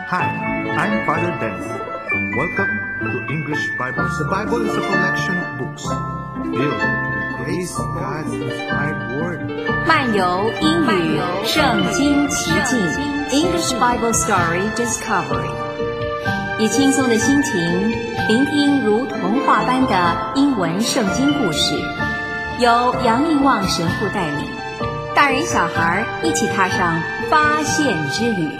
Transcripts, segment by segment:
Hi, I'm Father Dennis. Welcome to English Bible. The Bible is a collection of books filled with grace, God's inspired word. 漫游英语圣经奇境 English Bible Story Discovery， 以轻松的心情聆听如童话般的英文圣经故事，由杨应望神父带领，大人小孩一起踏上发现之旅。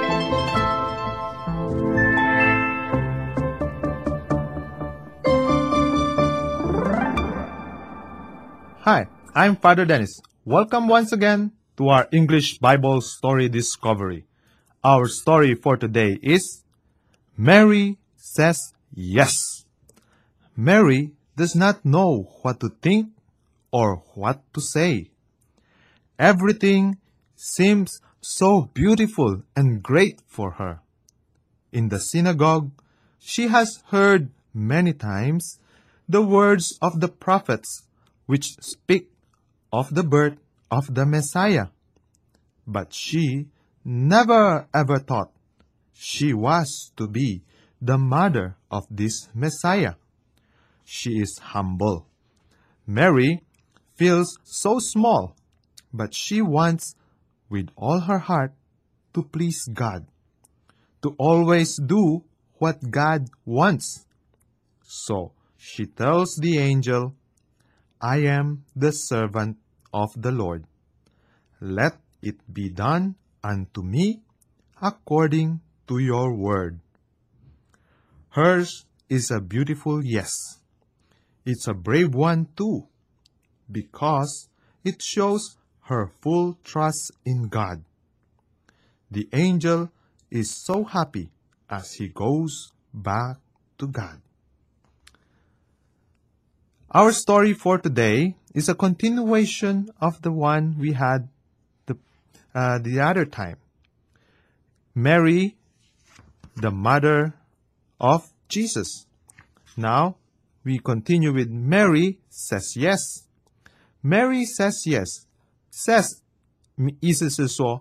Hi, I'm Father Dennis. Welcome once again to our English Bible Story Discovery. Our story for today is Mary Says Yes. Mary does not know what to think or what to say. Everything seems so beautiful and great for her. In the synagogue, she has heard many times the words of the prophets which speak of the birth of the Messiah. But she never ever thought she was to be the mother of this Messiah. She is humble. Mary feels so small, but she wants with all her heart to please God, to always do what God wants. So she tells the angel, I am the servant of the Lord. Let it be done unto me according to your word. Hers is a beautiful yes. It's a brave one too, because it shows her full trust in God. The angel is so happy as he goes back to God. Our story for today is a continuation of the one we had the other time. Mary, the mother of Jesus. Now, we continue with Mary says yes. Mary says yes. Says 意思是说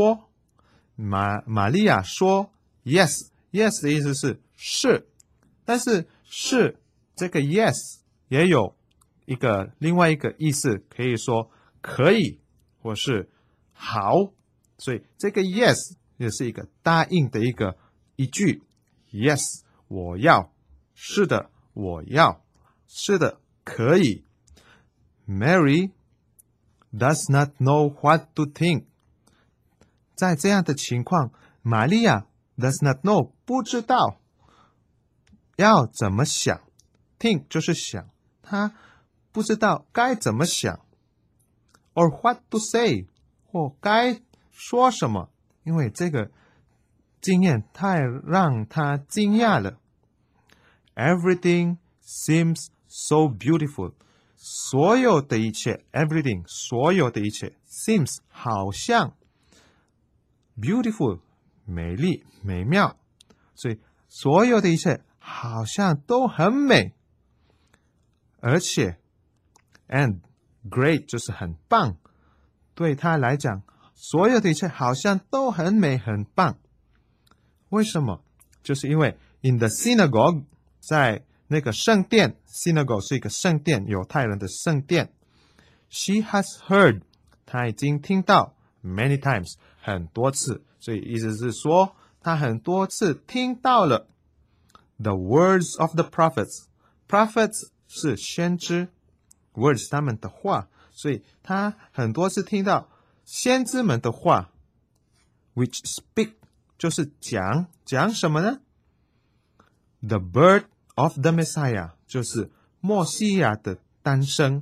玛利亚说 yes yes 的意思是，但是是这个 yes 也有另外一个意思，可以说可以或是好，所以这个 yes 也是一个答应的一句 yes 我要，是的我要，是的可以。Mary does not know what to think. 在这样的情况，玛利亚 does not know 不知道要怎么想， think 就是想，她不知道该怎么想 or what to say 或该说什么，因为这个经验太让她惊讶了。Everything seems so beautiful. 所有的一切 everything 所有的一切 seems 好像 beautiful 美丽美妙，所以所有的一切好像都很美，而且 and great 就是很棒，对他来讲所有的一切好像都很美很棒。为什么？就是因为 in the synagogue 在那个圣殿 synagogue 是一个圣殿，犹太人的圣殿。She has heard 她已经听到 many times 很多次，所以意思是说她很多次听到了 the words of the prophets. Prophets 是先知， words 他们的话，所以她很多次听到先知们的话 which speak 就是讲什么呢？ The birth of the Messiah 就是默西亚的诞生。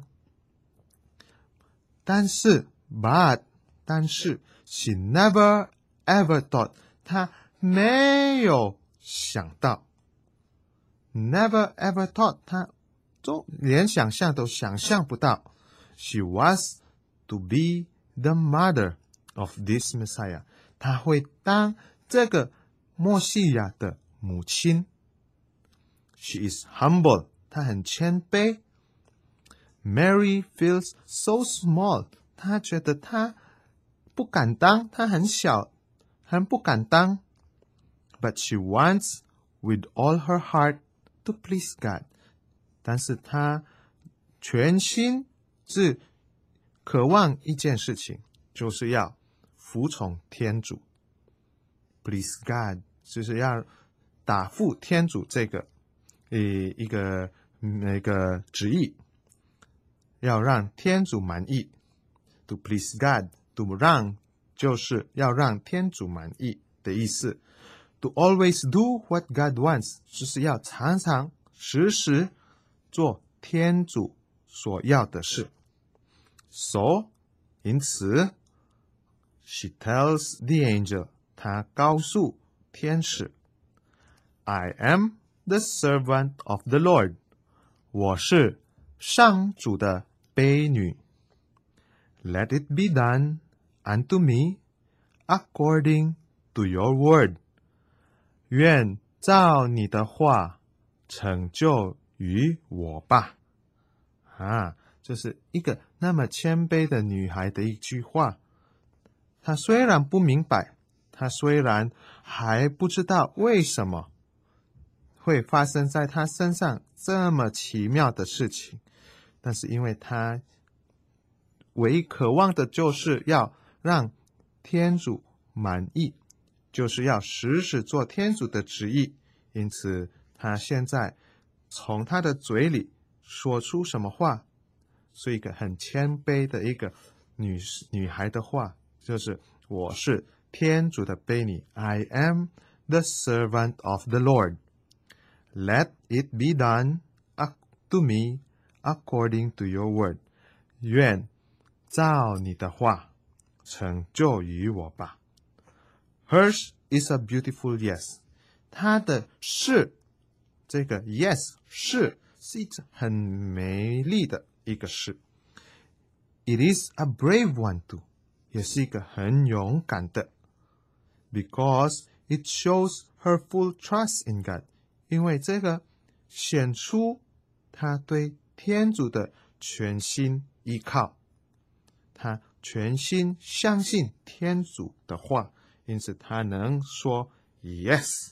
但是 she never ever thought 她没有想到 never ever thought 她连想象都想象不到 she was to be the mother of this Messiah 她会当这个默西亚的母亲。She is humble. 她很谦卑。Mary feels so small. 她觉得她不敢当，她很小，很不敢当。 But she wants with all her heart to please God. 但是她全心是渴望一件事情，就是要服从天主。Please God 就是要答复天主这个一个旨意，要让天主满意。To please God, to 让就是要让天主满意的意思。To always do what God wants 就是要常常时时做天主所要的事。So 因此 she tells the angel 她告诉天使 I am the servant of the Lord 我是上主的婢女 Let it be done unto me according to your word 愿照你的话成就于我吧这是一个那么谦卑的女孩的一句话。她虽然不明白，她虽然还不知道为什么会发生在她身上这么奇妙的事情，但是因为她唯一渴望的就是要让天主满意，就是要时时做天主的旨意，因此她现在从她的嘴里说出什么话，是一个很谦卑的一个女孩的话，就是我是天主的婢女 I am the servant of the Lord. Let it be done to me according to your word. 愿照你的话成就于我吧。Hers is a beautiful yes. 她的是这个 yes 是一个很美丽的一个是。It is a brave one too. 也是一个很勇敢的 because it shows her full trust in God 因为这个显出她对天主的全心依靠，她全心相信天主的话，因此她能说 yes.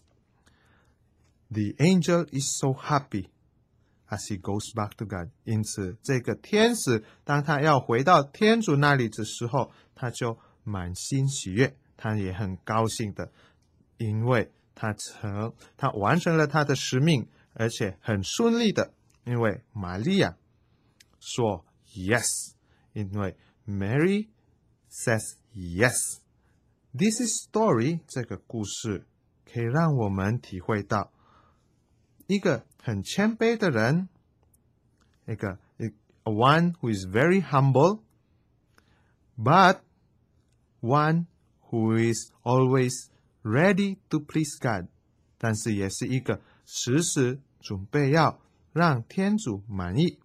The angel is so happy as he goes back to God 因此这个天使当他要回到天主那里的时候，他就满心喜悦，他也很高兴的，因为他完成了他的使命，而且很顺利的，因为玛利亚说 yes 因为 Mary says yes. This is story 这个故事可以让我们体会到一个很谦卑的人，一个 one who is very humble, but one who is always ready to please God. 但是也是一个时时准备要让天主满意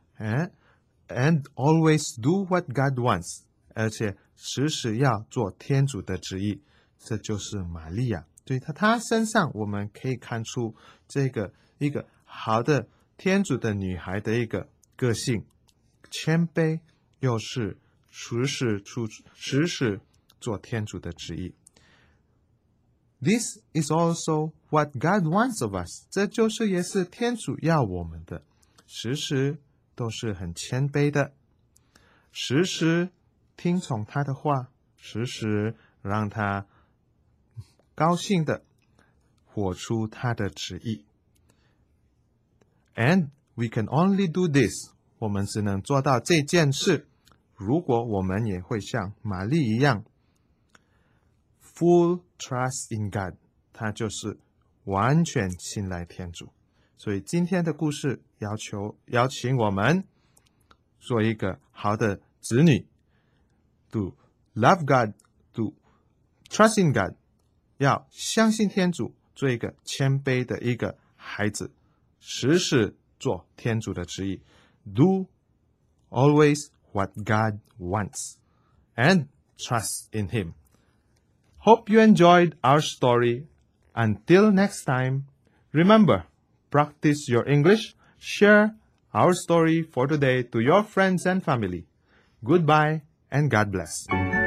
and always do what God wants. 而且时时要做天主的旨意，这就是玛利亚。所以她身上我们可以看出这个一个好的天主的女孩的一个个性，谦卑又是时时做天主的旨意。This is also what God wants of us. 这就是也是天主要我们的，时时都是很谦卑的，时时听从他的话，时时让他高兴的活出他的旨意。And we can only do this. 我们只能做到这件事，如果我们也会像玛丽一样 full trust in God. 他就是完全信赖天主。所以今天的故事邀请我们做一个好的子女， to love God, to trust in God. 要相信天主，做一个谦卑的一个孩子，时时做天主的旨意， do always what God wants and trust in Him. Hope you enjoyed our story. Until next time, remember, practice your English, share our story for today to your friends and family. Goodbye and God bless.